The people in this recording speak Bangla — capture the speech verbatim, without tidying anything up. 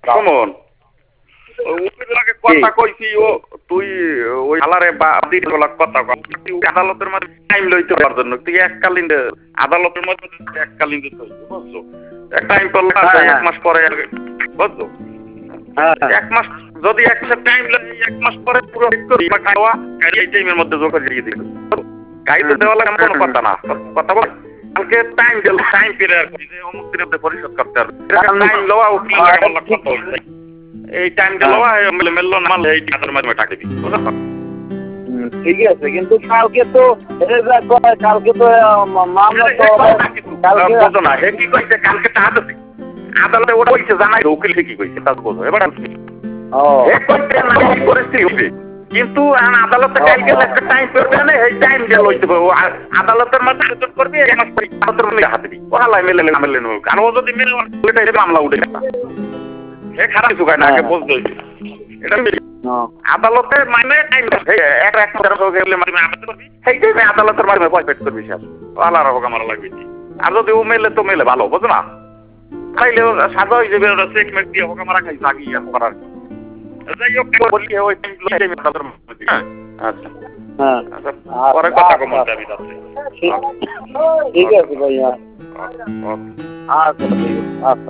কমন উকিলকে কথা কইছি ও তুই ওই হালারে বাদি গলা কথা কই আদালতের মধ্যে টাইম লইতে পারার জন্য তুই এককালীন আদালতের মধ্যে এককালীন দিতে বুঝছো এক টাইম করলে এক মাস পরে বুঝছো এক মাস যদি এক মাস টাইম লাগে এক মাস পরে পুরো করি বা খাওয়া এই টাইমের মধ্যে যোগ দিয়ে দিই গাই তো দেওয়া লাগে কোনো কথা না কথা বল কালকে টাইম দিল টাইম পিরিয়ড যে অমুক দিনের মধ্যে পরিশোধ করতে হবে টাইম লওয়া উকিল লাগে বলা কথা বলছে এই টাইম দিল মেলে মেললো না মাল এই টাকার মাধ্যমে টাকা দিবি বুঝছো ঠিক আছে কিন্তু কালকে তো কালকে তো মামলা তো কালকে বুঝো না হে কি কইছে কালকে টাকা দিবি আদালতে ওটা কইছে জানাই উকিল কি কইছে তা বুঝো এবার ও হে কইছে না এই পরিস্থিতি হবে কিন্তু আদালতে কালকে একটা টাইম করবে না এই টাইম দিয়ে লইতে হবে আদালতের মধ্যে আলোচনা করবি এক মাস পরে আদালতের মধ্যে হাতে দিবি ওহালাই মেলে মেলে নেব কারণ ও যদি মেলে ওইটা মামলা উঠে গেল হে খারাপ কিছু কয় না আগে বুঝতে হইবে এটা আদালতে মানে টাইম এক এক মাস গেলে মানে আবেদন করবি সেই টাইমে আদালতের মাধ্যমে পয়সা পেড করবি স্যার আল্লাহ রাখো আমার লাগবে আর যদি ও মেলে তো মেলে ভালো বুঝো না খাইলে সাজা হয়ে যাবে ওরা চেকমেট দিয়ে হোক আমরা খাই থাকি আর করার যাই হোক বলি ওই টাইম আদালতের মধ্যে আচ্ছা হ্যাঁ আচ্ছা পরে কথা কম যাবি তাতে ঠিক আছে ভাইয়া আচ্ছা আচ্ছা